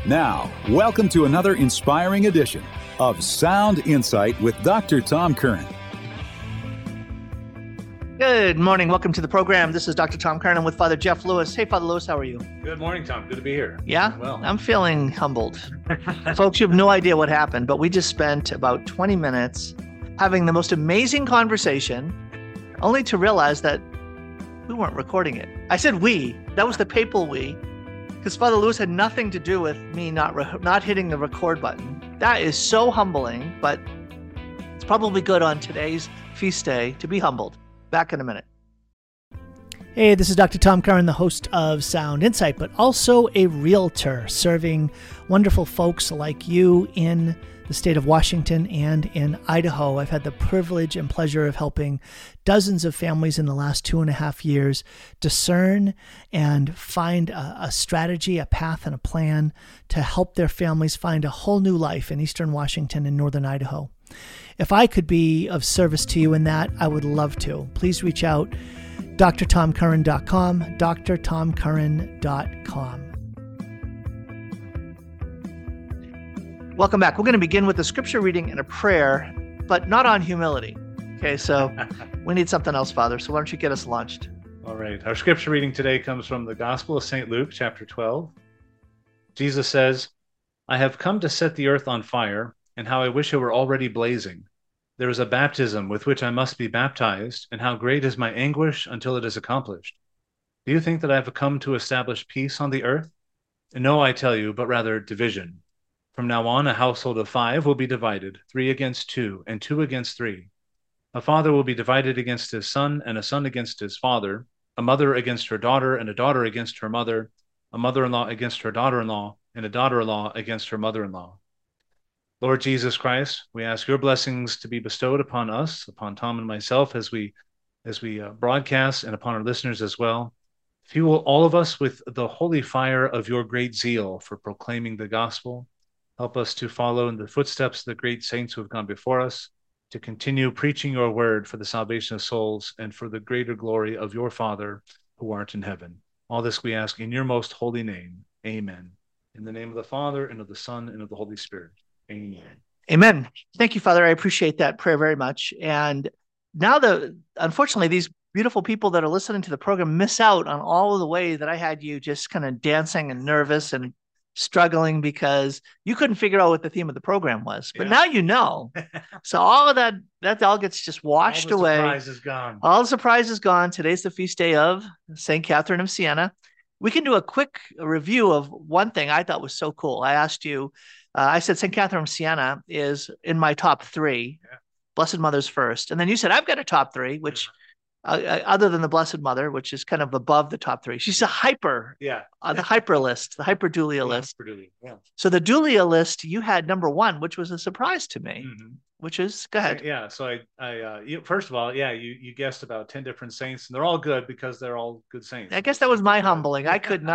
Now, welcome to another inspiring edition of Sound Insight with Dr. Tom Curran. Good morning. Welcome to the program. This is Dr. Tom Curran with Father Jeff Lewis. Hey, Father Lewis, how are you? Good morning, Tom. Good to be here. Yeah? Well, I'm feeling humbled. Folks, you have no idea what happened, but we just spent about 20 minutes having the most amazing conversation, only to realize that we weren't recording it. I said we. That was the papal we, because Father Lewis had nothing to do with me not hitting the record button. That is so humbling, but it's probably good on today's feast day to be humbled. Back in a minute. Hey, this is Dr. Tom Curran, the host of Sound Insight, but also a realtor serving wonderful folks like you in the state of Washington and in Idaho. I've had the privilege and pleasure of helping dozens of families in the last 2.5 years discern and find a strategy, a path, and a plan to help their families find a whole new life in eastern Washington and northern Idaho. If I could be of service to you in that, I would love to. Please reach out, drtomcurran.com, drtomcurran.com. Welcome back. We're going to begin with a scripture reading and a prayer, but not on humility. Okay, so we need something else, Father. So why don't you get us launched? all right. Our scripture reading today comes from the Gospel of St. Luke, chapter 12. Jesus says, "I have come to set the earth on fire, and how I wish it were already blazing. There is a baptism with which I must be baptized, and how great is my anguish until it is accomplished. Do you think that I have come to establish peace on the earth? No, I tell you, but rather division. From now on, a household of 5 will be divided, 3 against 2, and 2 against 3. A father will be divided against his son, and a son against his father, a mother against her daughter, and a daughter against her mother, a mother-in-law against her daughter-in-law, and a daughter-in-law against her mother-in-law." Lord Jesus Christ, we ask your blessings to be bestowed upon us, upon Tom and myself as we broadcast, and upon our listeners as well. Fuel all of us with the holy fire of your great zeal for proclaiming the gospel. Help us to follow in the footsteps of the great saints who have gone before us, to continue preaching your word for the salvation of souls and for the greater glory of your Father who art in heaven. All this we ask in your most holy name. Amen. In the name of the Father, and of the Son, and of the Holy Spirit. Amen. Amen. Thank you, Father. I appreciate that prayer very much. And now unfortunately, these beautiful people that are listening to the program miss out on all of the way that I had you just kind of dancing and nervous and struggling because you couldn't figure out what the theme of the program was. But now you know. So all of that all gets just washed away. All the surprise is gone. All the surprise is gone. Today's the feast day of St. Catherine of Siena. We can do a quick review of one thing I thought was so cool. I asked you, I said St. Catherine of Siena is in my top 3. Yeah. Blessed Mother's first. And then you said, I've got a top 3, which other than the Blessed Mother, which is kind of above the top 3. She's a hyper, the hyper list, the hyperdulia list. Yeah. So the dulia list, you had number 1, which was a surprise to me, which is, go ahead. Yeah. So first of all, you guessed about 10 different saints, and they're all good because they're all good saints. I guess that was my humbling. I could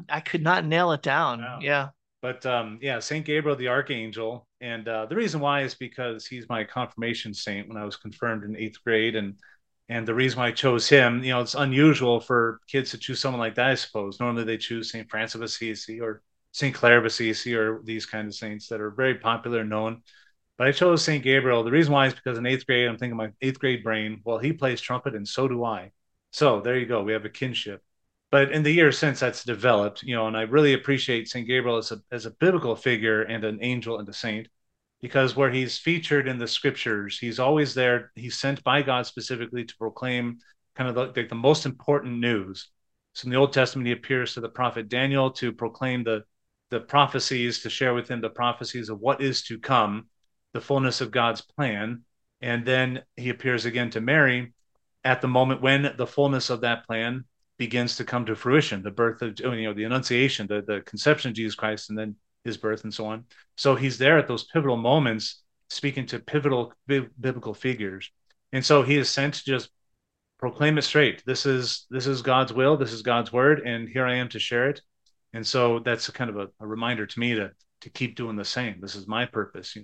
not nail it down. No. Yeah. But St. Gabriel the Archangel, and the reason why is because he's my confirmation saint when I was confirmed in 8th grade, and the reason why I chose him, it's unusual for kids to choose someone like that, I suppose. Normally they choose St. Francis of Assisi or St. Clare of Assisi or these kinds of saints that are very popular and known. But I chose St. Gabriel. The reason why is because in 8th grade, I'm thinking my 8th grade brain, well, he plays trumpet and so do I. So there you go. We have a kinship. But in the years since that's developed, and I really appreciate St. Gabriel as a biblical figure and an angel and a saint, because where he's featured in the scriptures, he's always there. He's sent by God specifically to proclaim kind of the most important news. So in the Old Testament, he appears to the prophet Daniel to proclaim the prophecies, to share with him the prophecies of what is to come, the fullness of God's plan. And then he appears again to Mary at the moment when the fullness of that plan begins to come to fruition, the birth of, the Annunciation, the conception of Jesus Christ, and then his birth and so on. So he's there at those pivotal moments, speaking to pivotal biblical figures. And so he is sent to just proclaim it straight. This is God's will. This is God's word. And here I am to share it. And so that's kind of a reminder to me to keep doing the same. This is my purpose,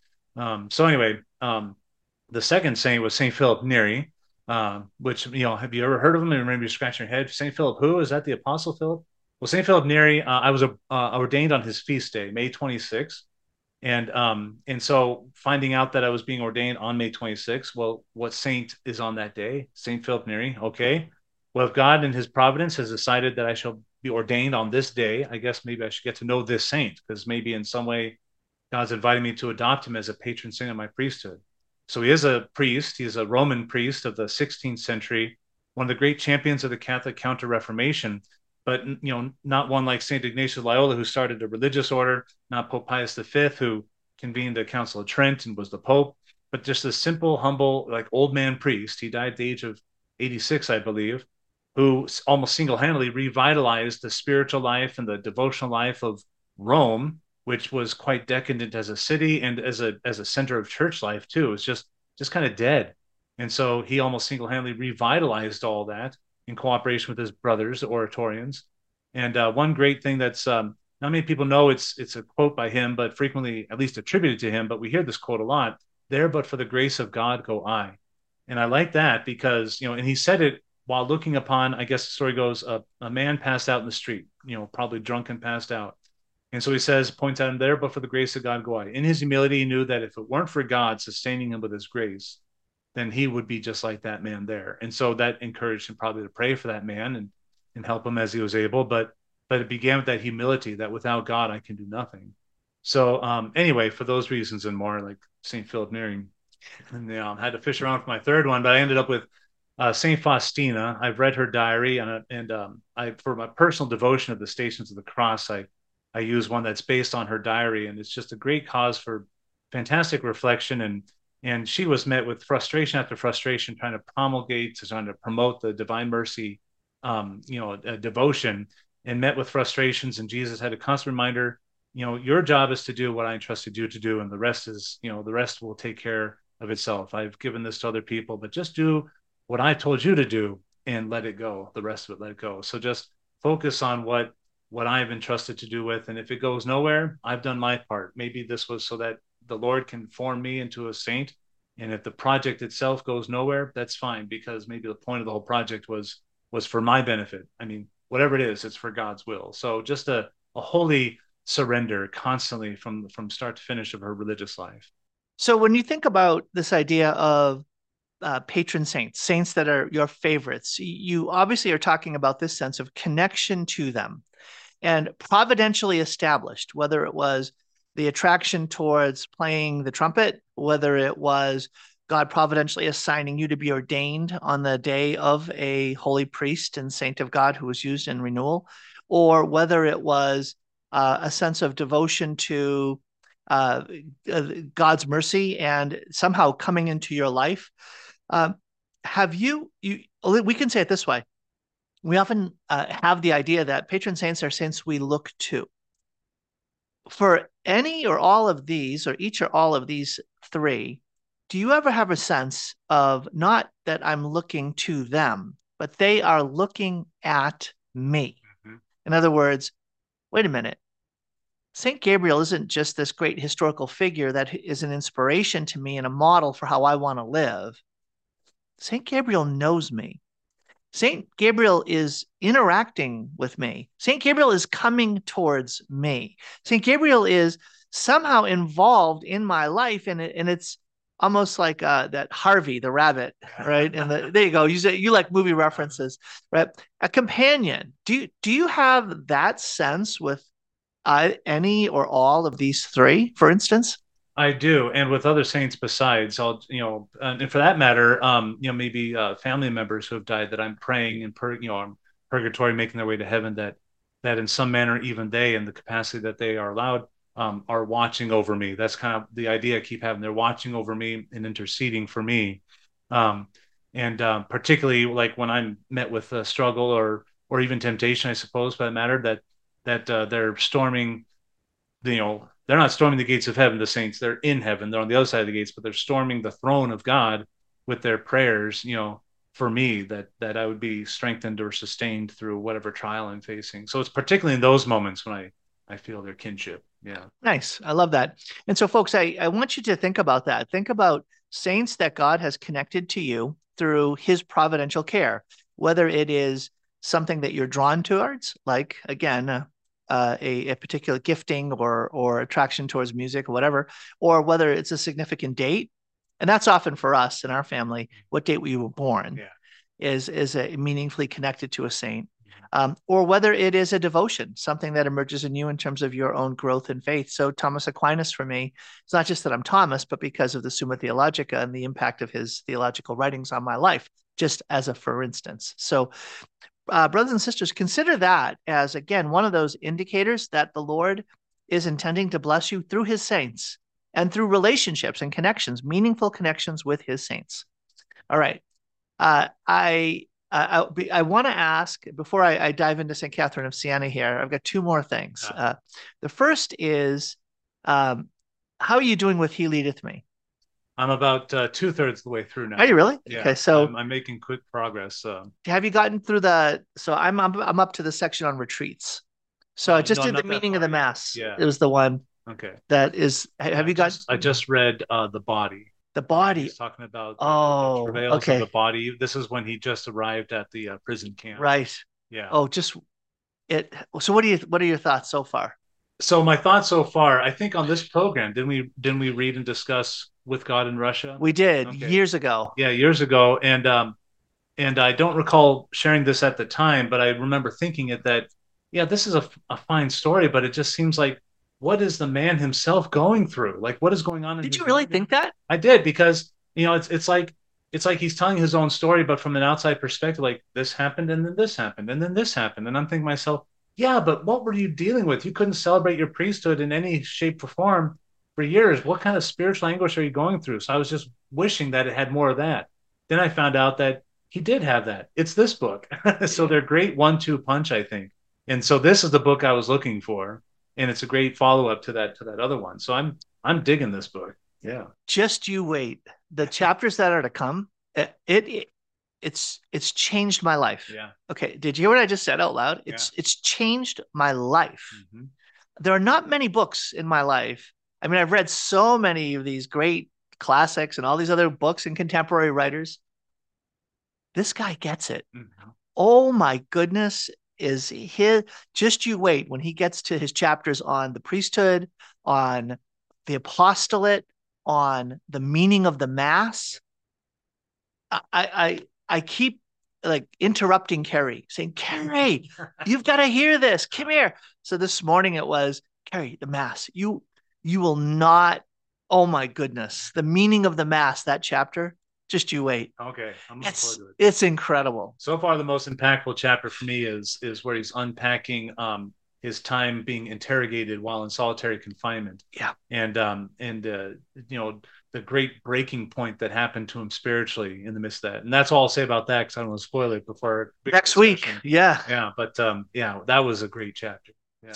So anyway, the second saint was St. Philip Neri, which, have you ever heard of him? And maybe you're scratching your head. St. Philip who? Is that the Apostle Philip? Well, St. Philip Neri, I was ordained on his feast day, May 26th. And so finding out that I was being ordained on May 26th, well, what saint is on that day? St. Philip Neri. Okay. Well, if God in his providence has decided that I shall be ordained on this day, I guess maybe I should get to know this saint, because maybe in some way God's inviting me to adopt him as a patron saint of my priesthood. So he is a priest. He's a Roman priest of the 16th century, one of the great champions of the Catholic Counter-Reformation, but not one like Saint Ignatius of Loyola, who started a religious order, not Pope Pius V, who convened the Council of Trent and was the Pope, but just a simple, humble, like old man priest. He died at the age of 86, I believe, who almost single-handedly revitalized the spiritual life and the devotional life of Rome, which was quite decadent as a city and as a center of church life too. It's just kind of dead. And so he almost single-handedly revitalized all that in cooperation with his brothers, the Oratorians. And one great thing that's not many people know, it's a quote by him, but frequently at least attributed to him, but we hear this quote a lot: "There but for the grace of God go I." And I like that because, and he said it while looking upon, I guess the story goes, a man passed out in the street, probably drunk and passed out. And so he says, points out him, "There but for the grace of God go I." In his humility, he knew that if it weren't for God sustaining him with his grace, then he would be just like that man there. And so that encouraged him probably to pray for that man and help him as he was able. But it began with that humility that without God, I can do nothing. So anyway, for those reasons and more, like St. Philip Neri. And I had to fish around for my third one, but I ended up with St. Faustina. I've read her diary, and I, for my personal devotion of the Stations of the Cross, I use one that's based on her diary, and it's just a great cause for fantastic reflection. And she was met with frustration after frustration, trying to promulgate, trying to promote the Divine Mercy, devotion, and met with frustrations. And Jesus had a constant reminder, your job is to do what I entrusted you to do, and the rest will take care of itself. I've given this to other people, but just do what I told you to do and let it go. The rest of it, let it go. So just focus on what I've entrusted to do with. And if it goes nowhere, I've done my part. Maybe this was so that the Lord can form me into a saint. And if the project itself goes nowhere, that's fine, because maybe the point of the whole project was for my benefit. I mean, whatever it is, it's for God's will. So just a holy surrender constantly from start to finish of her religious life. So when you think about this idea of patron saints that are your favorites, you obviously are talking about this sense of connection to them and providentially established, whether it was the attraction towards playing the trumpet, whether it was God providentially assigning you to be ordained on the day of a holy priest and saint of God who was used in renewal, or whether it was a sense of devotion to God's mercy and somehow coming into your life. We can say it this way. We often have the idea that patron saints are saints we look to. For any or all of these, or each or all of these three, do you ever have a sense of not that I'm looking to them, but they are looking at me? Mm-hmm. In other words, wait a minute. St. Gabriel isn't just this great historical figure that is an inspiration to me and a model for how I want to live. St. Gabriel knows me. St. Gabriel is interacting with me. St. Gabriel is coming towards me. St. Gabriel is somehow involved in my life, and it's almost like that Harvey the rabbit, right? And there you go. You like movie references, right? A companion. Do you have that sense with any or all of these three, for instance? I do, and with other saints besides, and for that matter, maybe family members who have died that I'm praying in purgatory, making their way to heaven, that in some manner, even they, in the capacity that they are allowed, are watching over me. That's kind of the idea I keep having. They're watching over me and interceding for me, and particularly like when I'm met with a struggle or even temptation, I suppose, for that matter, that they're storming, they're not storming the gates of heaven, the saints. They're in heaven. They're on the other side of the gates, but they're storming the throne of God with their prayers, for me, that I would be strengthened or sustained through whatever trial I'm facing. So it's particularly in those moments when I feel their kinship. Yeah. Nice. I love that. And so, folks, I want you to think about that. Think about saints that God has connected to you through his providential care, whether it is something that you're drawn towards, like again, a particular gifting or attraction towards music or whatever, or whether it's a significant date. And that's often for us in our family, what date we were born is meaningfully connected to a saint. Or whether it is a devotion, something that emerges in you in terms of your own growth in faith. So Thomas Aquinas for me, it's not just that I'm Thomas, but because of the Summa Theologica and the impact of his theological writings on my life, just as a for instance. So brothers and sisters, consider that as, again, one of those indicators that the Lord is intending to bless you through his saints and through relationships and connections, meaningful connections with his saints. All right. I want to ask, before I dive into St. Catherine of Siena here, I've got two more things. The first is, how are you doing with He Leadeth Me? I'm about 2/3 of the way through now. Are you really? Yeah, okay, so I'm making quick progress. Have you gotten through so I'm up to the section on retreats. So I just did the meaning of the Mass. Yeah. It was the one. Okay. That is, have you got? I just read the body. The body. He's talking about the travails okay. of the body. This is when he just arrived at the prison camp. Right. Yeah. Oh, just it. So what are your thoughts so far? So my thoughts so far, I think on this program, didn't we read and discuss With God in Russia? We did years ago. Yeah, years ago, and I don't recall sharing this at the time, but I remember thinking that this is a fine story, but it just seems like, what is the man himself going through? Like, what is going on? Did you really think that? I did, because it's like he's telling his own story, but from an outside perspective, like this happened and then this happened and then this happened, and I'm thinking to myself, yeah, but what were you dealing with? You couldn't celebrate your priesthood in any shape or form for years. What kind of spiritual anguish are you going through? So I was just wishing that it had more of that. Then I found out that he did have that. It's this book. So they're great 1-2 punch, I think. And so this is the book I was looking for. And it's a great follow-up to that other one. So I'm digging this book. Yeah. Just you wait. The chapters that are to come, it's changed my life. Yeah. Okay. Did you hear what I just said out loud? It's changed my life. Mm-hmm. There are not many books in my life. I mean, I've read so many of these great classics and all these other books and contemporary writers. This guy gets it. Mm-hmm. Oh my goodness. Just you wait when he gets to his chapters on the priesthood, on the apostolate, on the meaning of the Mass. I keep like interrupting Carrie, saying, Carrie, you've got to hear this. Come here. So this morning it was, Carrie, the Mass. You will not, oh my goodness, the meaning of the Mass, that chapter. Just you wait. Okay, I'm looking forward to it. It's incredible. So far, the most impactful chapter for me is where he's unpacking his time being interrogated while in solitary confinement. Yeah, and the great breaking point that happened to him spiritually in the midst of that. And that's all I'll say about that, because I don't want to spoil it before next week. Yeah, but that was a great chapter. Yeah.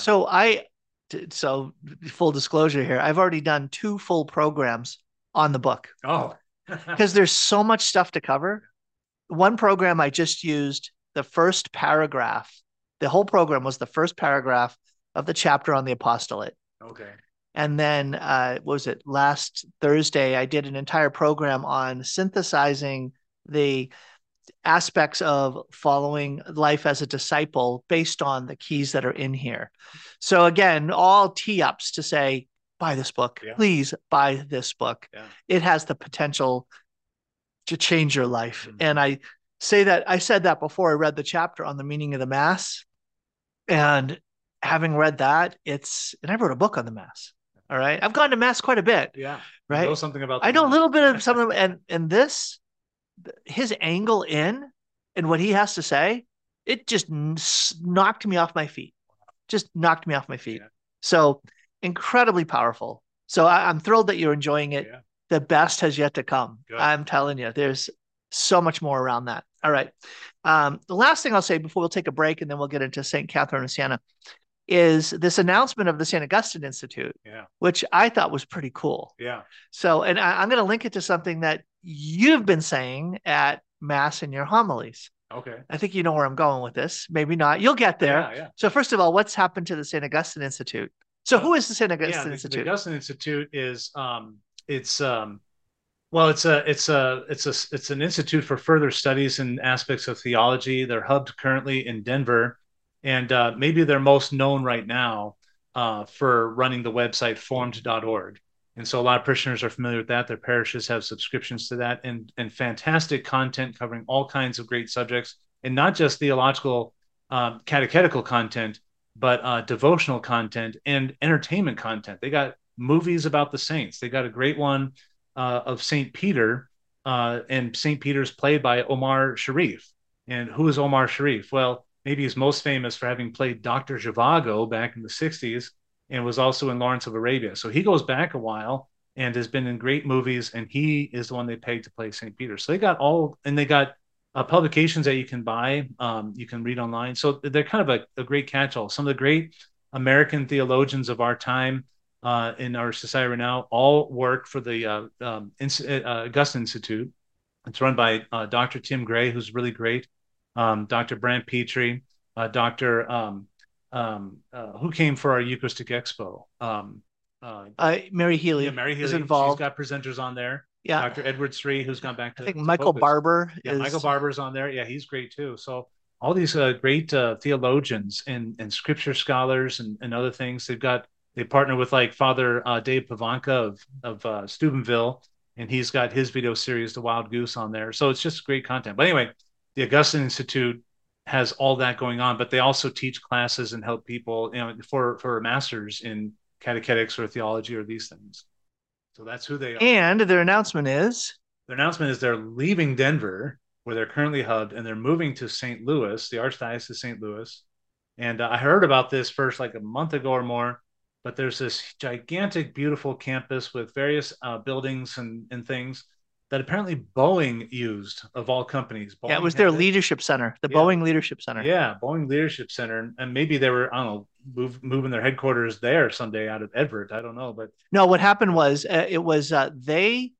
So full disclosure here, I've already done 2 full programs on the book. Oh. Because there's so much stuff to cover. One program I just used the first paragraph. The whole program was the first paragraph of the chapter on the apostolate. Okay. And then, what was it? Last Thursday, I did an entire program on synthesizing the aspects of following life as a disciple based on the keys that are in here. So again, all tee-ups to say, buy this book. Yeah. Please buy this book. Yeah. It has the potential to change your life. Mm-hmm. And I said that before I read the chapter on the meaning of the Mass. And having read that, and I wrote a book on the Mass. All right. I've gone to Mass quite a bit. Yeah. Right. I know something about I know a little bit of something. And this, his angle in and what he has to say, it just knocked me off my feet. Yeah. So incredibly powerful. So I'm thrilled that you're enjoying it. Yeah. The best has yet to come. Good. I'm telling you, there's so much more around that. All right. The last thing I'll say before we'll take a break and then we'll get into St. Catherine of Siena is this announcement of the St. Augustine Institute, which I thought was pretty cool. Yeah. So, and I'm going to link it to something that you've been saying at Mass in your homilies. Okay. I think you know where I'm going with this. Maybe not. You'll get there. Yeah. So first of all, what's happened to the St. Augustine Institute? So who is the St. Augustine Institute? The Augustine Institute is it's Well, it's an institute for further studies in aspects of theology. They're hubbed currently in Denver, and maybe they're most known right now for running the website formed.org. And so a lot of parishioners are familiar with that. Their parishes have subscriptions to that, and fantastic content covering all kinds of great subjects, and not just theological, catechetical content, but devotional content and entertainment content. They got movies about the saints. They got a great one of St. Peter, and St. Peter's played by Omar Sharif. And who is Omar Sharif? Well, maybe he's most famous for having played Dr. Zhivago back in the 60s and was also in Lawrence of Arabia. So he goes back a while and has been in great movies, and he is the one they pegged to play St. Peter. So they got they got publications that you can buy, you can read online. So they're kind of a great catch-all. Some of the great American theologians of our time, in our society right now, all work for the Augustine Institute. It's run by Dr. Tim Gray, who's really great, Dr. Brant Petrie, Dr. Who came for our Eucharistic Expo? Mary Healy, Mary Healy is involved. She's got presenters on there. Yeah. Dr. Edward Sri, who's gone back to, I think Michael Barber. Michael Barber's on there. Yeah, he's great too. So all these great theologians and scripture scholars and other things. They partner with like Father Dave Pavanka of Steubenville, and he's got his video series, The Wild Goose, on there. So it's just great content. But anyway, the Augustine Institute has all that going on, but they also teach classes and help people, for masters in catechetics or theology or these things. So that's who they are. And their announcement is they're leaving Denver, where they're currently hubbed, and they're moving to St. Louis, the Archdiocese of St. Louis. And I heard about this first like a month ago or more, but there's this gigantic, beautiful campus with various buildings and things that apparently Boeing used, of all companies. Boeing it was their leadership center, Boeing Leadership Center. Yeah, Boeing Leadership Center. And maybe they were, I don't know, moving their headquarters there someday out of Everett. I don't know. But no, what happened was they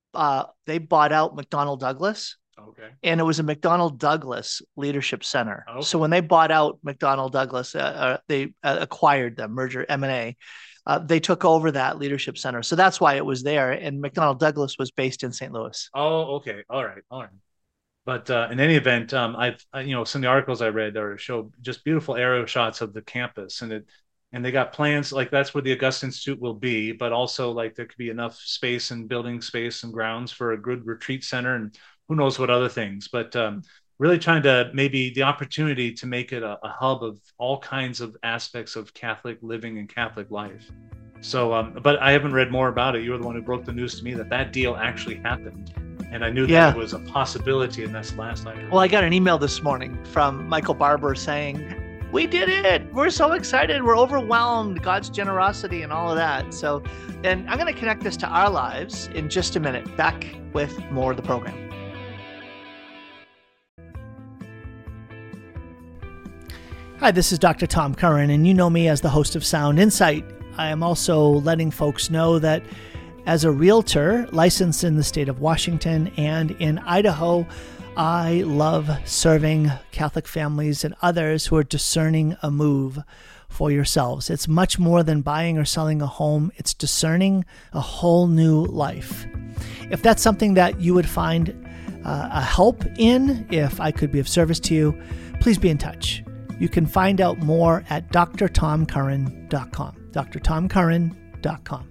bought out McDonnell Douglas. Okay. And it was a McDonnell Douglas Leadership Center. Okay. So when they bought out McDonnell Douglas, they acquired them, merger, M&A. They took over that leadership center. So that's why it was there. And McDonnell Douglas was based in St. Louis. Oh, okay. All right. But in any event, some of the articles I read show just beautiful aerial shots of the campus, and they got plans like that's where the Augustine Institute will be, but also like there could be enough space and building space and grounds for a good retreat center and who knows what other things. But really trying to maybe the opportunity to make it a hub of all kinds of aspects of Catholic living and Catholic life. So, but I haven't read more about it. You were the one who broke the news to me that deal actually happened. And I knew that it was a possibility, and that's the last I heard. Well, I got an email this morning from Michael Barber saying, we did it. We're so excited. We're overwhelmed. God's generosity and all of that. So, and I'm going to connect this to our lives in just a minute. Back with more of the program. Hi, this is Dr. Tom Curran, and you know me as the host of Sound Insight. I am also letting folks know that as a realtor licensed in the state of Washington and in Idaho, I love serving Catholic families and others who are discerning a move for yourselves. It's much more than buying or selling a home. It's discerning a whole new life. If that's something that you would find a help in, if I could be of service to you, please be in touch. You can find out more at drtomcurran.com. drtomcurran.com.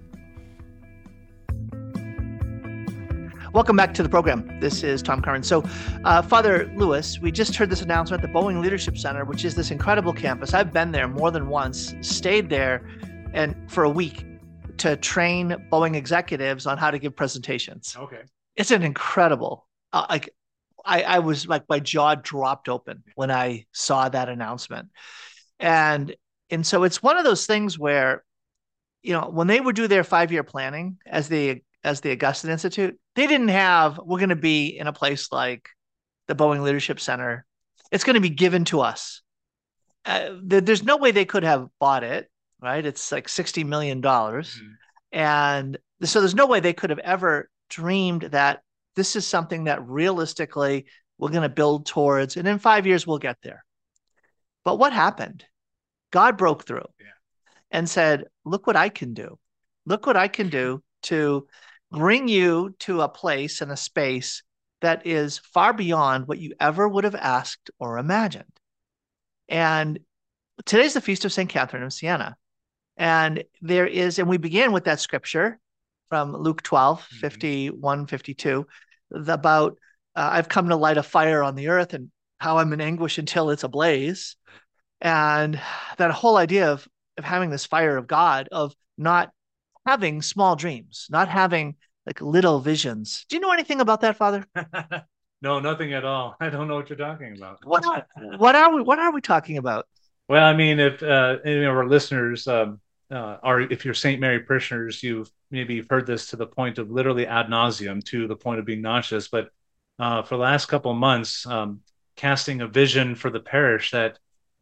Welcome back to the program. This is Tom Curran. So, Father Lewis, we just heard this announcement at the Boeing Leadership Center, which is this incredible campus. I've been there more than once, stayed there and for a week to train Boeing executives on how to give presentations. Okay. It's an incredible, I was like, my jaw dropped open when I saw that announcement. And so it's one of those things where, when they would do their 5-year planning as the Augustine Institute, they didn't have, we're going to be in a place like the Boeing Leadership Center. It's going to be given to us. There's no way they could have bought it, right? It's like $60 million. Mm-hmm. And so there's no way they could have ever dreamed that this is something that realistically we're going to build towards, and in 5 years we'll get there. But what happened? God broke through and said, look what I can do. Look what I can do to bring you to a place and a space that is far beyond what you ever would have asked or imagined. And today's the feast of St. Catherine of Siena. And we begin with that scripture from Luke 12, 51, 52, about I've come to light a fire on the earth and how I'm in anguish until it's ablaze. And that whole idea of having this fire of God, of not having small dreams, not having like little visions. Do you know anything about that, Father? No, nothing at all. I don't know what you're talking about. What are we talking about? Well, I mean, if any of our listeners if you're St. Mary parishioners, you've heard this to the point of literally ad nauseum, to the point of being nauseous. But for the last couple of months, casting a vision for the parish that,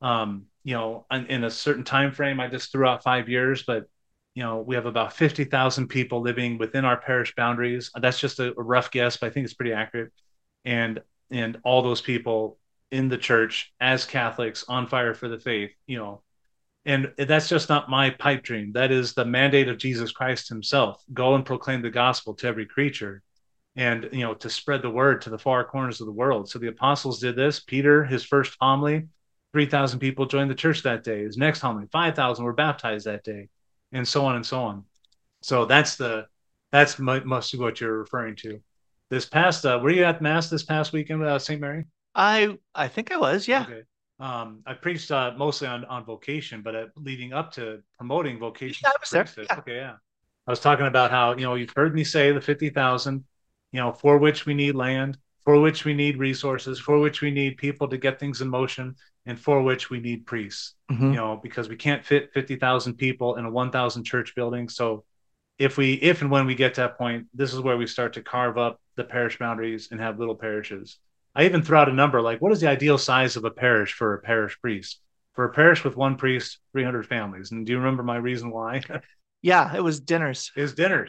in a certain time frame, I just threw out 5 years, but we have about 50,000 people living within our parish boundaries. That's just a rough guess, but I think it's pretty accurate. And all those people in the church as Catholics on fire for the faith, and that's just not my pipe dream. That is the mandate of Jesus Christ himself. Go and proclaim the gospel to every creature, and to spread the word to the far corners of the world. So the apostles did this. Peter, his first homily, 3,000 people joined the church that day. His next homily, 5,000 were baptized that day, and so on and so on. So that's mostly what you're referring to. This past, were you at Mass this past weekend, St. Mary? I think I was, yeah. Okay. I preached mostly on vocation, but leading up to promoting vocation. Yeah, I was there. Yeah. Okay, yeah. I was talking about how, you've heard me say the 50,000, for which we need land, for which we need resources, for which we need people to get things in motion, and for which we need priests, because we can't fit 50,000 people in a 1,000 church building. So if and when we get to that point, this is where we start to carve up the parish boundaries and have little parishes. I even threw out a number, like, what is the ideal size of a parish for a parish priest? For a parish with one priest, 300 families. And do you remember my reason why? Yeah, it was dinners. It was dinners.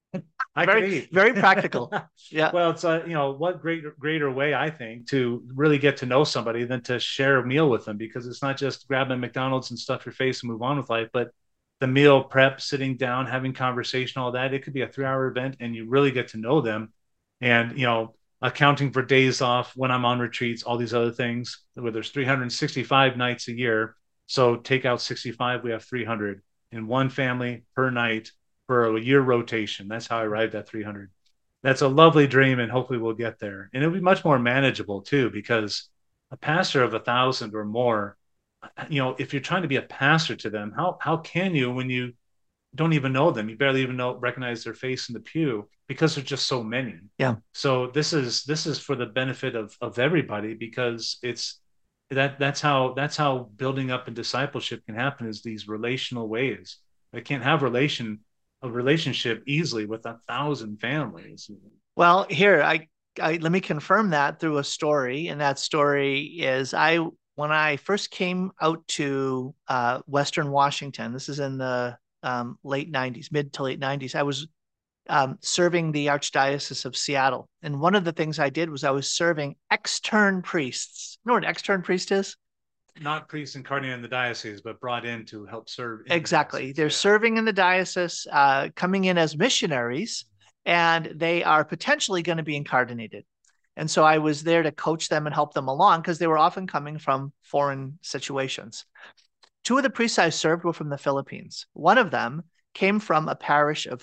Very practical. Yeah. Well, it's what greater way, I think, to really get to know somebody than to share a meal with them, because it's not just grabbing McDonald's and stuff your face and move on with life, but the meal prep, sitting down, having conversation, all that. It could be a 3-hour event, and you really get to know them, and accounting for days off when I'm on retreats, all these other things, where there's 365 nights a year. So take out 65, we have 300 in one family per night for a year rotation. That's how I arrived at 300. That's a lovely dream, and hopefully we'll get there. And it'll be much more manageable too, because a pastor of 1,000 or more, if you're trying to be a pastor to them, how can you, when you don't even know them, you barely even recognize their face in the pew, because there's just so many. Yeah. So this is for the benefit of everybody, because that's how building up and discipleship can happen, is these relational ways. I can't have a relationship easily with 1,000 families. Well, here I let me confirm that through a story, and that story is when I first came out to Western Washington. This is in the late 90s, mid to late 90s. I was serving the Archdiocese of Seattle. And one of the things I did was I was serving extern priests. You know what an extern priest is? Not priests incarnated in the diocese, but brought in to help serve. Exactly. They're serving in the diocese, coming in as missionaries, and they are potentially going to be incarnated. And so I was there to coach them and help them along, because they were often coming from foreign situations. 2 of the priests I served were from the Philippines. One of them came from a parish of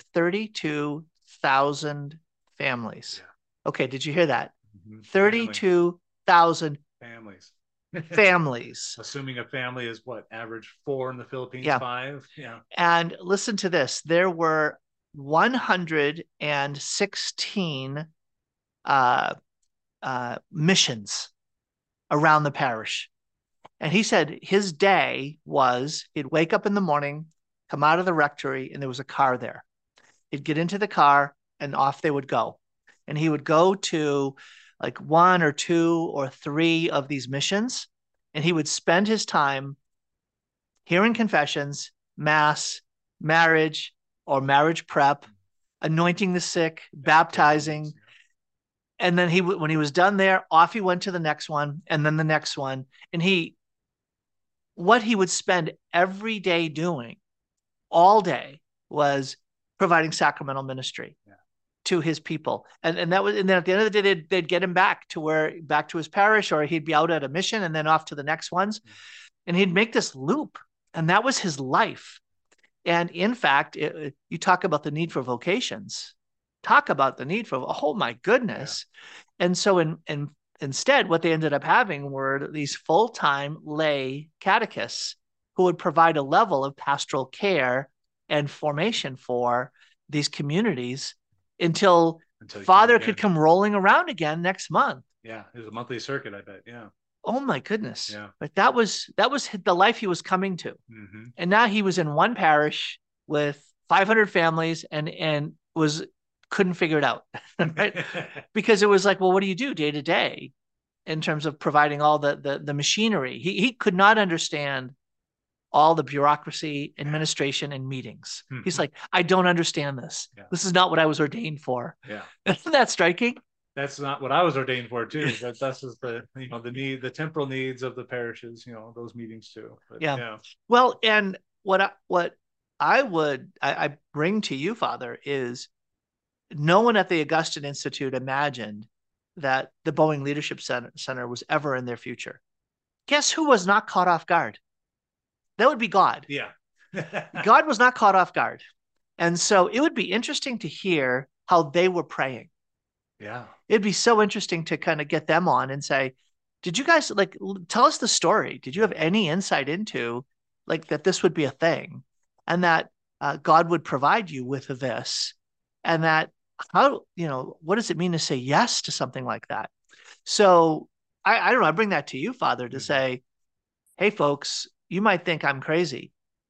32,000 families. Yeah. Okay, did you hear that? Mm-hmm. 32,000 families. Families. Assuming a family is what, average 4 in the Philippines, yeah. 5? Yeah. And listen to this. There were 116 missions around the parish. And he said his day was, he'd wake up in the morning, come out of the rectory, and there was a car there. He'd get into the car, and off they would go. And he would go to like 1 or 2 or 3 of these missions, and he would spend his time hearing confessions, mass, marriage or marriage prep, anointing the sick, baptizing. And then when he was done there, off he went to the next one, and then the next one. And what he would spend every day doing, all day, was providing sacramental ministry. Yeah. to his people. And then at the end of the day, they'd get him back to his parish, or he'd be out at a mission and then off to the next ones. And he'd make this loop. And that was his life. And in fact, you talk about the need for vocations. Talk about the need for, oh my goodness. Yeah. And so instead, what they ended up having were these full-time lay catechists who would provide a level of pastoral care and formation for these communities until Father could come rolling around again next month. Yeah, it was a monthly circuit, I bet. Yeah. Oh my goodness. Yeah. But that was the life he was coming to. Mm-hmm. And now he was in one parish with 500 families and couldn't figure it out. Right? Because it was like, well, what do you do day to day in terms of providing all the machinery? He could not understand all the bureaucracy, administration, and meetings. Mm-hmm. He's like, I don't understand this. Yeah. This is not what I was ordained for. Yeah. Isn't that striking? That's not what I was ordained for too. But that's just the temporal needs of the parishes, those meetings too. But, yeah. Well, and what I bring to you, Father, is no one at the Augustine Institute imagined that the Boeing Leadership Center was ever in their future. Guess who was not caught off guard? That would be God. Yeah. God was not caught off guard. And so it would be interesting to hear how they were praying. Yeah. It'd be so interesting to kind of get them on and say, did you guys tell us the story? Did you have any insight into that this would be a thing, and that God would provide you with this, and that what does it mean to say yes to something like that? So I don't know. I bring that to you, Father, to say, hey, folks, you might think I'm crazy.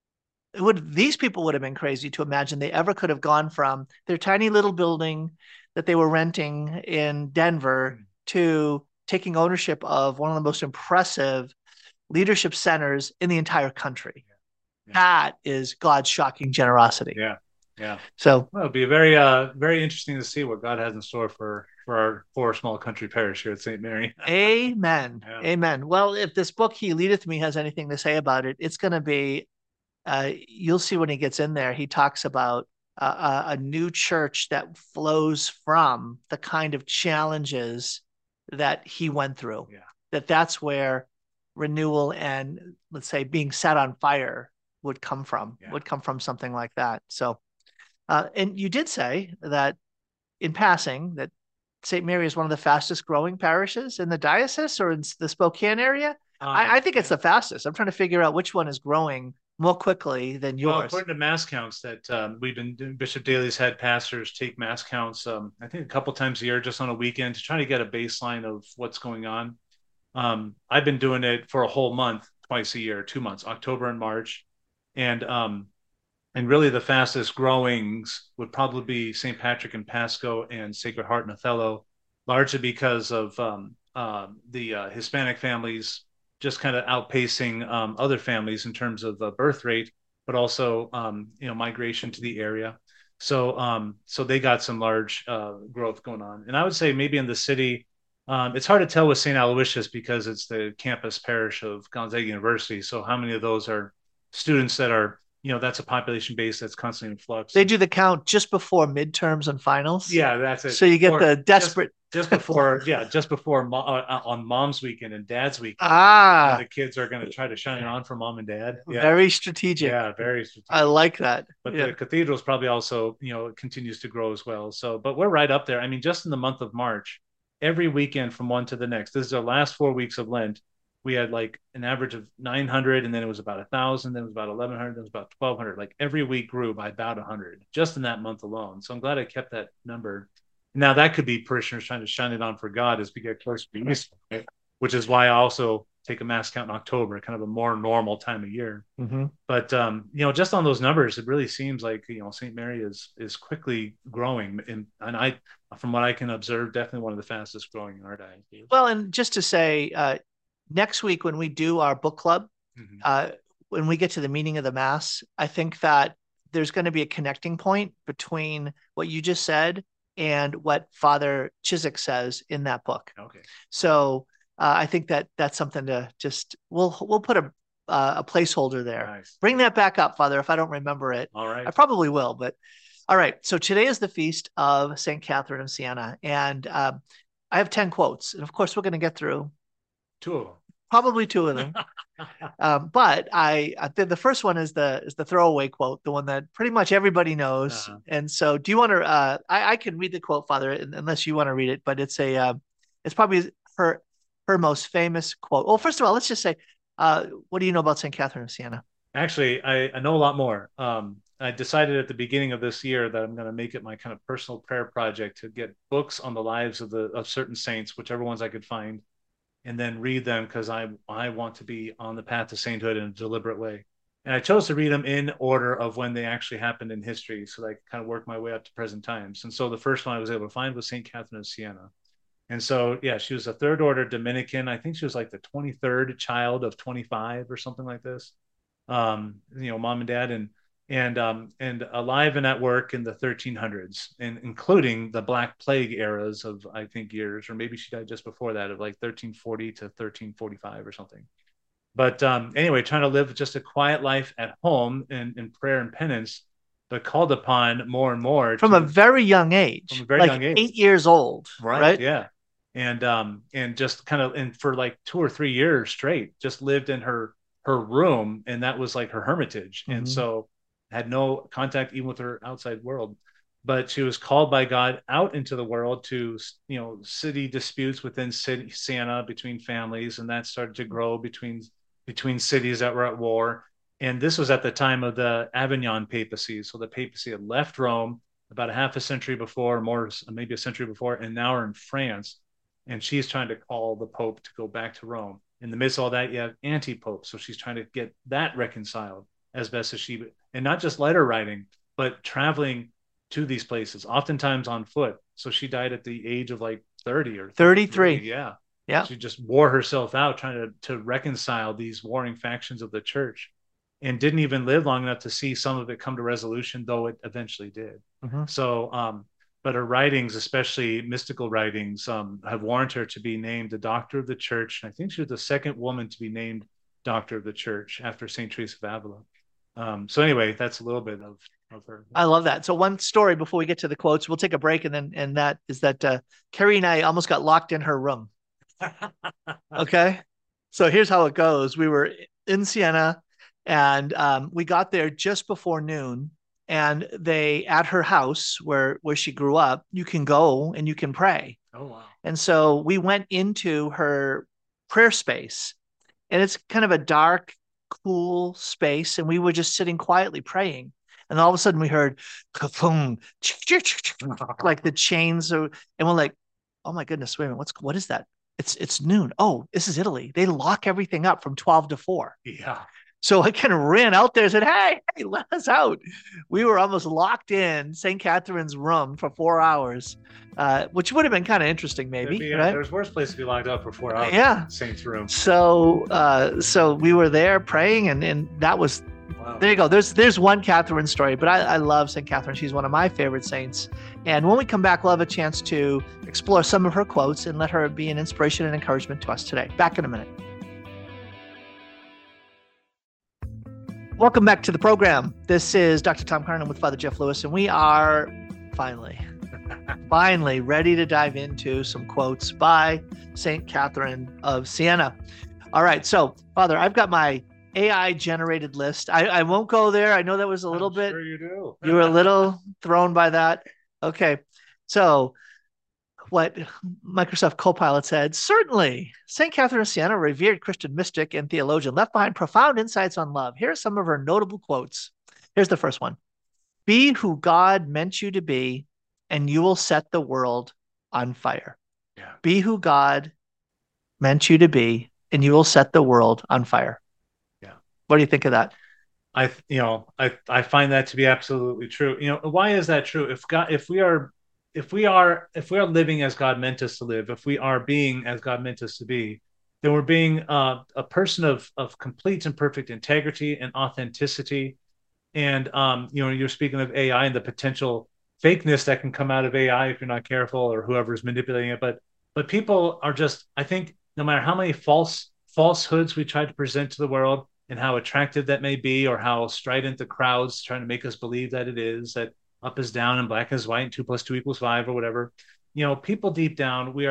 These people would have been crazy to imagine they ever could have gone from their tiny little building that they were renting in Denver to taking ownership of one of the most impressive leadership centers in the entire country. Yeah. That is God's shocking generosity. Yeah. Yeah. So it'll be very, very interesting to see what God has in store for our poor small country parish here at St. Mary. Amen. Yeah. Amen. Well, if this book, He Leadeth Me, has anything to say about it, it's going to be, you'll see when he gets in there, he talks about a new church that flows from the kind of challenges that he went through. Yeah. That's where renewal and, let's say, being set on fire would come from, something like that. So, and you did say that in passing that St. Mary is one of the fastest growing parishes in the diocese or in the Spokane area. I think it's the fastest. I'm trying to figure out which one is growing more quickly than yours. Well, according to mass counts that we've been doing, Bishop Daly's had pastors take mass counts, I think a couple times a year, just on a weekend, to try to get a baseline of what's going on. I've been doing it for a whole month, twice a year, 2 months, October and March. And really the fastest growings would probably be St. Patrick and Pasco and Sacred Heart and Othello, largely because of the Hispanic families just kind of outpacing other families in terms of birth rate, but also migration to the area. So they got some large growth going on. And I would say maybe in the city, it's hard to tell with St. Aloysius because it's the campus parish of Gonzaga University. So how many of those are students that are, that's a population base that's constantly in flux. They do the count just before midterms and finals. Yeah, that's it. So you get the desperate just before on Mom's weekend and Dad's weekend. The kids are going to try to shine it on for Mom and Dad. Yeah. Very strategic. Yeah, very strategic. I like that. But the cathedral's probably also continues to grow as well. So, but we're right up there. I mean, just in the month of March, every weekend from one to the next. This is our last 4 weeks of Lent. We had like an average of 900, and then it was about 1,000, then it was about 1,100, then it was about 1,200. Like every week grew by about 100 just in that month alone. So I'm glad I kept that number. Now that could be parishioners trying to shine it on for God as we get closer to Easter, right? Which is why I also take a mass count in October, kind of a more normal time of year. Mm-hmm. But just on those numbers, it really seems like St. Mary is quickly growing, and I, from what I can observe, definitely one of the fastest growing in our diocese. Well, and just to say, next week when we do our book club, when we get to the meaning of the Mass, I think that there's going to be a connecting point between what you just said and what Father Chiswick says in that book. Okay. So I think that that's something to just we'll put a placeholder there. Nice. Bring that back up, Father, if I don't remember it. All right. I probably will, but All right. So today is the feast of St. Catherine of Siena. And I have 10 quotes. And of course, we're going to get through 2 of them. Probably 2 of them. But the first one is the throwaway quote, the one that pretty much everybody knows. And so do you want to, I can read the quote, Father, unless you want to read it, but it's probably her most famous quote. Well, first of all, let's just say, what do you know about St. Catherine of Siena? Actually, I know a lot more. I decided at the beginning of this year that I'm going to make it my kind of personal prayer project to get books on the lives of certain saints, whichever ones I could find, and then read them because I want to be on the path to sainthood in a deliberate way. And I chose to read them in order of when they actually happened in history, so that I could kind of work my way up to present times. And so the first one I was able to find was St. Catherine of Siena. And so, yeah, she was a third order Dominican. I think she was like the 23rd child of 25 or something like this. Mom and dad, and alive and at work in the 1300s, and including the Black Plague eras of, I think, years, or maybe she died just before that, of like 1340 to 1345 or something. But anyway, trying to live just a quiet life at home in prayer and penance, but called upon more and more from a very young age, young age, 8 years old, right? Yeah, and just kind of, and for like 2 or 3 years straight, just lived in her room, and that was like her hermitage. Mm-hmm. And so had no contact even with her outside world. But she was called by God out into the world to, city disputes within Siena between families, and that started to grow between cities that were at war. And this was at the time of the Avignon papacy. So the papacy had left Rome about a half a century before, more maybe a century before, and now are in France. And she's trying to call the Pope to go back to Rome. In the midst of all that, you have anti-Pope. So she's trying to get that reconciled as best as she, and not just letter writing, but traveling to these places, oftentimes on foot. So she died at the age of like 30 or 33. Yeah. She just wore herself out trying to reconcile these warring factions of the church, and didn't even live long enough to see some of it come to resolution, though it eventually did. Mm-hmm. So, but her writings, especially mystical writings, have warranted her to be named the Doctor of the Church. And I think she was the second woman to be named Doctor of the Church after St. Teresa of Avila. So anyway, that's a little bit of her. I love that. So one story before we get to the quotes, we'll take a break, and that is that Carrie and I almost got locked in her room. Okay. So here's how it goes. We were in Siena, and we got there just before noon. And they, at her house where she grew up, you can go and you can pray. Oh, wow. And so we went into her prayer space, and it's kind of a dark, cool space. And we were just sitting quietly praying. And all of a sudden we heard ka-boom, like the chains. And we're like, oh my goodness, wait a minute, what is that? It's noon. Oh, this is Italy. They lock everything up from 12 to 4. Yeah. So I kind of ran out there and said, hey, let us out. We were almost locked in St. Catherine's room for 4 hours, which would have been kind of interesting, maybe. Right? There's worse place to be locked up for 4 hours. Yeah. Saint's room. So we were there praying, and that was, wow. There you go. There's one Catherine story, but I love St. Catherine. She's one of my favorite saints. And when we come back, we'll have a chance to explore some of her quotes and let her be an inspiration and encouragement to us today. Back in a minute. Welcome back to the program. This is Dr. Tom Carnan with Father Jeff Lewis, and we are finally ready to dive into some quotes by St. Catherine of Siena. All right, so Father, I've got my AI-generated list. I won't go there. I know that was a little bit. Sure you do. You were a little thrown by that. Okay, so what Microsoft Copilot said, certainly, St. Catherine of Siena, a revered Christian mystic and theologian, left behind profound insights on love. Here are some of her notable quotes. Here's the first one. Be who God meant you to be, and you will set the world on fire. Yeah. Be who God meant you to be, and you will set the world on fire. Yeah. What do you think of that? I find that to be absolutely true. Why is that true? If we are living as God meant us to live, if we are being as God meant us to be, then we're being a person of complete and perfect integrity and authenticity. And you're speaking of AI and the potential fakeness that can come out of AI if you're not careful, or whoever's manipulating it. But people are just, I think, no matter how many falsehoods we try to present to the world, and how attractive that may be, or how strident the crowds trying to make us believe that it is, that up is down and black is white, and 2 + 2 = 5 or whatever. People deep down, we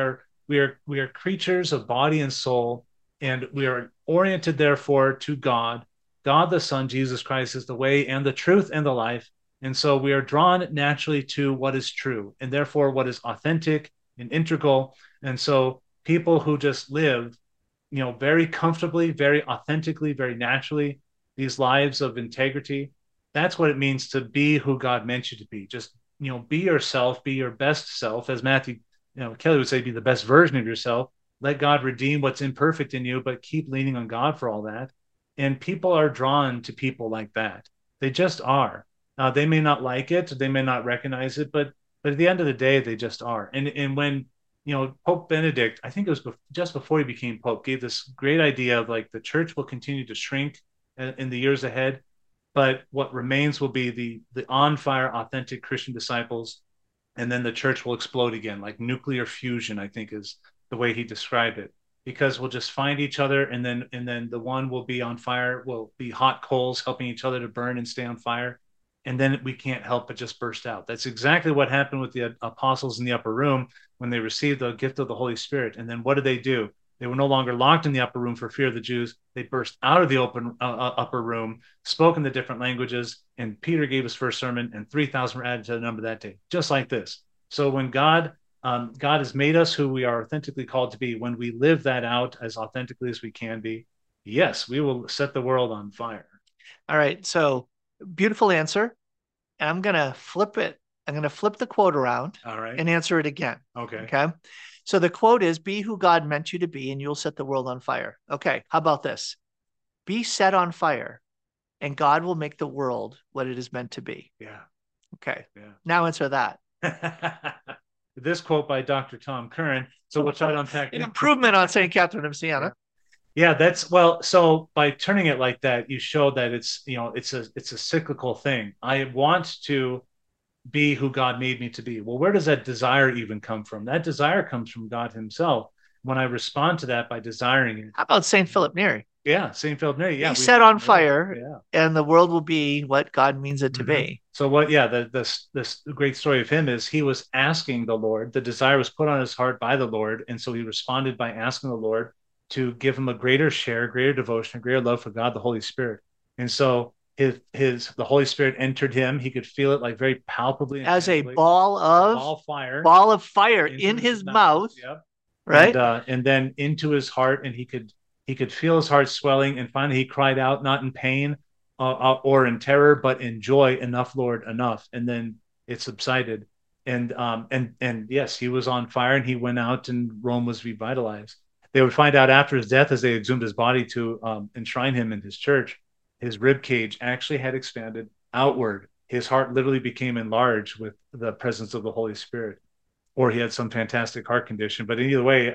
are creatures of body and soul, and we are oriented therefore to God. God the Son, Jesus Christ, is the way and the truth and the life. And so we are drawn naturally to what is true, and therefore what is authentic and integral. And so people who just live, very comfortably, very authentically, very naturally, these lives of integrity, that's what it means to be who God meant you to be. Just, be yourself, be your best self. As Matthew, Kelly would say, be the best version of yourself. Let God redeem what's imperfect in you, but keep leaning on God for all that. And people are drawn to people like that. They just are. They may not like it, they may not recognize it, but at the end of the day, they just are. And when Pope Benedict, I think it was just before he became Pope, gave this great idea of like the church will continue to shrink in the years ahead, but what remains will be the on fire, authentic Christian disciples, and then the church will explode again, like nuclear fusion, I think is the way he described it. Because we'll just find each other, and then the one will be on fire, will be hot coals helping each other to burn and stay on fire. And then we can't help but just burst out. That's exactly what happened with the apostles in the upper room when they received the gift of the Holy Spirit. And then what did they do? They were no longer locked in the upper room for fear of the Jews. They burst out of the upper room, spoke in the different languages, and Peter gave his first sermon, and 3,000 were added to the number that day, just like this. So when God has made us who we are authentically called to be, when we live that out as authentically as we can be, yes, we will set the world on fire. All right. So beautiful answer. And I'm going to flip it. I'm going to flip the quote around. All right. And answer it again. Okay. So the quote is, be who God meant you to be, and you'll set the world on fire. Okay. How about this? Be set on fire, and God will make the world what it is meant to be. Yeah. Okay. Yeah. Now answer that. This quote by Dr. Tom Curran. So we'll try to unpack an improvement on St. Catherine of Siena. Yeah, so by turning it like that, you show that it's a cyclical thing. I want to be who God made me to be. Well, where does that desire even come from? That desire comes from God himself. When I respond to that by desiring it. How about St. Philip Neri? Yeah, St. Philip Neri. Yeah, he set on fire, and the world will be what God means it to be. So this great story of him is he was asking the Lord. The desire was put on his heart by the Lord, and so he responded by asking the Lord to give him a greater share, greater devotion, greater love for God, the Holy Spirit. And so the Holy Spirit entered him. He could feel it like very palpably as a ball of fire in his mouth. Yep. Right. And then into his heart, and he could feel his heart swelling. And finally he cried out, not in pain or in terror, but in joy, enough, Lord, enough. And then it subsided. And yes, he was on fire, and he went out, and Rome was revitalized. They would find out after his death, as they exhumed his body to enshrine him in his church, his rib cage actually had expanded outward. His heart literally became enlarged with the presence of the Holy Spirit, or he had some fantastic heart condition. But either way,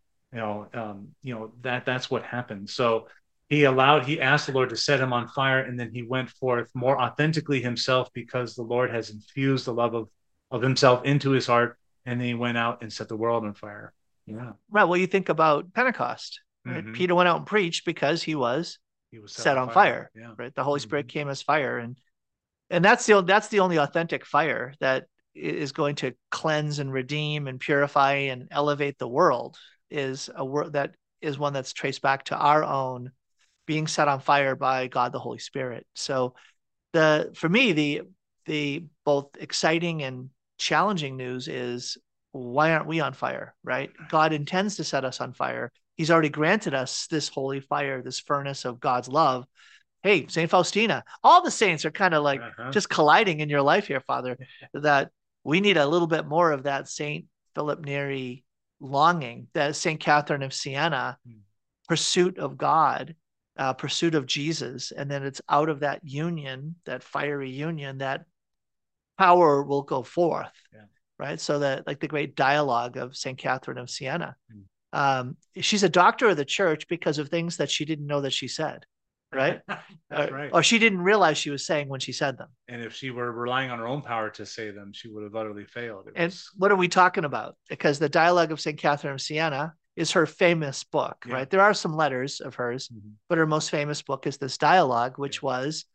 that's what happened. So he asked the Lord to set him on fire, and then he went forth more authentically himself, because the Lord has infused the love of himself into his heart, and then he went out and set the world on fire. Yeah. Right. Well, you think about Pentecost. Right? Mm-hmm. Peter went out and preached because he was set on fire. Yeah. Right. The Holy Spirit came as fire, and that's the only authentic fire that is going to cleanse and redeem and purify and elevate the world. Is a word that is one that's traced back to our own being set on fire by God the Holy Spirit. So for me the both exciting and challenging news is, why aren't we on fire, right? God intends to set us on fire. He's already granted us this holy fire, this furnace of God's love. Hey, St. Faustina, all the saints are kind of like just colliding in your life here, Father, that we need a little bit more of that St. Philip Neri longing, that St. Catherine of Siena pursuit of God, pursuit of Jesus. And then it's out of that union, that fiery union, that power will go forth. Yeah. Right. So that, like the great dialogue of St. Catherine of Siena, she's a doctor of the church because of things that she didn't know that she said. Right. That's right. Or she didn't realize she was saying when she said them. And if she were relying on her own power to say them, she would have utterly failed. And what are we talking about? Because the dialogue of St. Catherine of Siena is her famous book, right? There are some letters of hers, but her most famous book is this dialogue, which was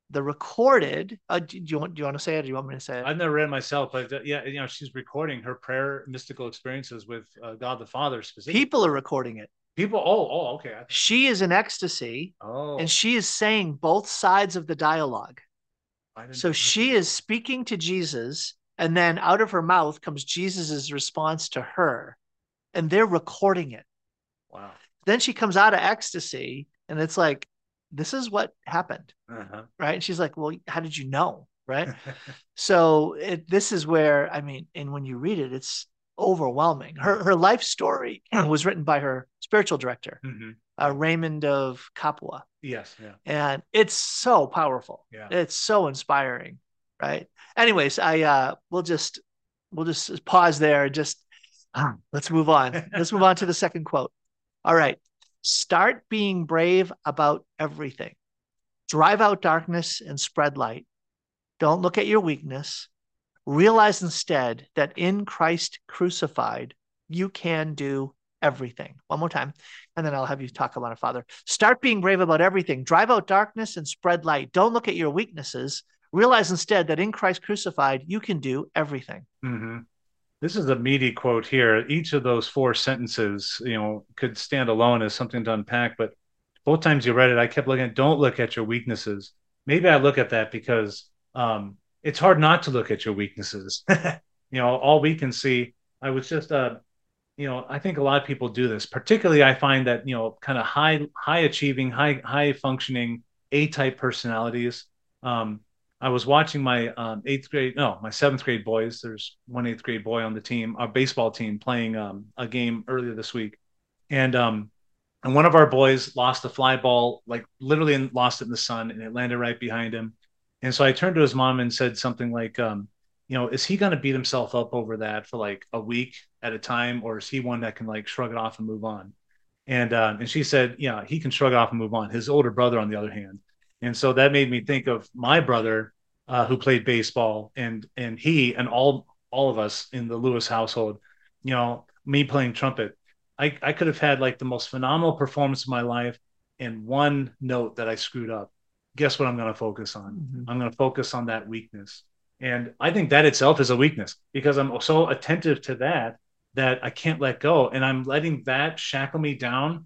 the recorded, do you want to say it, or do you want me to say it? I've never read it myself, but she's recording her prayer mystical experiences with God the Father specifically. People are recording it. People, okay. She is in ecstasy, and she is saying both sides of the dialogue. So she is speaking to Jesus, and then out of her mouth comes Jesus's response to her, and they're recording it. Wow. Then she comes out of ecstasy, and it's like, this is what happened, right? And she's like, well, how did you know, right? So this is where, I mean, and when you read it, it's overwhelming. Her life story was written by her spiritual director, Raymond of Capua. Yes, yeah. And it's so powerful. Yeah. It's so inspiring, right? Anyways, we'll just pause there. Just let's move on. Let's move on to the second quote. All right. Start being brave about everything. Drive out darkness and spread light. Don't look at your weakness. Realize instead that in Christ crucified, you can do everything. One more time, and then I'll have you talk about it, Father. Start being brave about everything. Drive out darkness and spread light. Don't look at your weaknesses. Realize instead that in Christ crucified, you can do everything. Mm-hmm. This is a meaty quote here. Each of those 4 sentences, could stand alone as something to unpack, but both times you read it, I kept looking at, don't look at your weaknesses. Maybe I look at that because it's hard not to look at your weaknesses. All we can see, I was just, I think a lot of people do this. Particularly, I find that, kind of high achieving, high functioning A-type personalities. I was watching my 7th grade boys. There's one 8th grade boy on the team, our baseball team, playing a game earlier this week. And one of our boys lost a fly ball, like literally lost it in the sun, and it landed right behind him. And so I turned to his mom and said something like, is he going to beat himself up over that for like a week at a time? Or is he one that can like shrug it off and move on? And she said, yeah, he can shrug it off and move on. His older brother, on the other hand. And so that made me think of my brother who played baseball, and he and all of us in the Lewis household, me playing trumpet. I could have had like the most phenomenal performance of my life, and one note that I screwed up. Guess what I'm going to focus on? Mm-hmm. I'm going to focus on that weakness. And I think that itself is a weakness, because I'm so attentive to that I can't let go. And I'm letting that shackle me down.